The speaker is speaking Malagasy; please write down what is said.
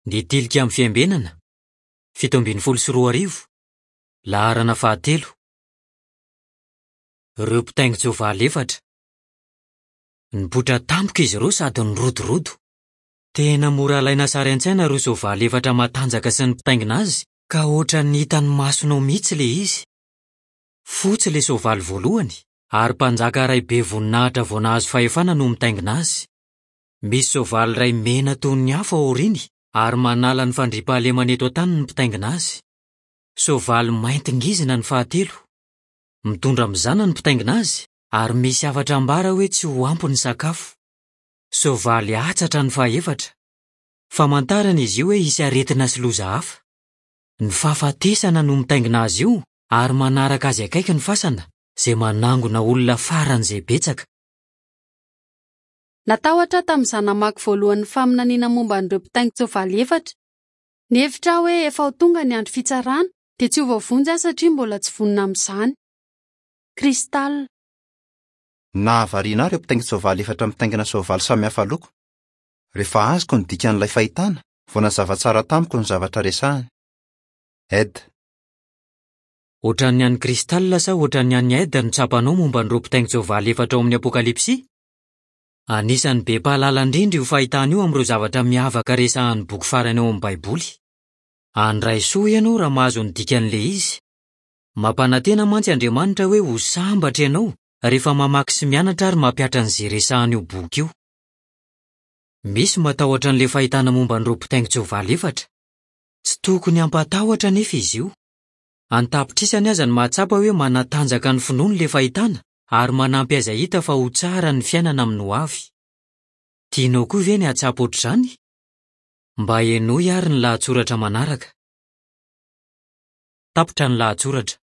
Ny tilikambo fiambenana 724 laharana 9. Ireo mpitaingo Jehovah 4. Nipotra tampoka izy ireo sady nirodorodo. Tena mora alaina sary an-tsaina ro Jehovah 4 matanjaka sy ny mpitaingina azy, ka ohatran ny hitan'ny masonao mihitsy le izy. Fotsy le soavaly voalohany, ary mpanjaka iray be voninahitra vao nahazo fahefana no mitaingina azy. Misy soavaly iray mena toy ny afo aoriany, ary manala ny fandriampahalemana eto an-tany ny mpitaingina azy. Soavaly mainty ngizina ny 7. Mitondra mizana ny mpitaingina azy, ary misy afatra ambara hoe tsy ho ampy ny sakafo. Soavaly atsatra ny 7. Famantarana izy io hoe hisy aretina sy loza hafa. Ny fahafatesana no mitaingina azy io, ary manaraka azy akaiky ny fasana, izay manangona olona faran'izay betsaka. Natahotra tamin'izany namaky voalohan'ny faminaniana momba an'ireo mpitaingo Jehovah 4. Ny hevitra hoe efa ho tonga ny andro fitsarana dia tsy ho voavonjy satria mbola tsy vonona amin'izany. Kristal. Nahavariana ireo mpitaingo Jehovah 4 mitaingina soavaly samihafa loko. Rehefa azoko ny dikan'ilay fahitana, vao nazava tsara tamiko ny zavatra resahany. Ed. Ohatran'ny an'ny kristal sa ohatran'ny an'ny Ed no tsapanao momba an'ireo mpitaingo Jehovah 4 ao amin'ny Apokalipsy? Anisan'ny be pahalala indrindra io fahitana io amin'ireo zavatra miavaka resahan'ny boky farany ao amin'ny Baiboly. Handray soa ianao raha mahazo ny dikan'le izy. Mampanantena mantsy Andriamanitra hoe ho sambatra ianao rehefa mamaky sy mianatra ary mampiatra an'izay resahan'io boky io. Misy matahotra an'le fahitana momba an'ireo mpitaingo Jehovah 4. Tsy tokony hampatahotra nefa izy io. Antapitrisany aza ny mahatsapa hoe manatanjaka ny finoany le fahitana, ary manampy azy hita fa ho tsara ny fiainana amin'ny ho avy. Tianao koa ve ny hatsapa ohatr'izany? Mba hainoy ary ny lahatsoratra manaraka. Tapitra ny lahatsoratra.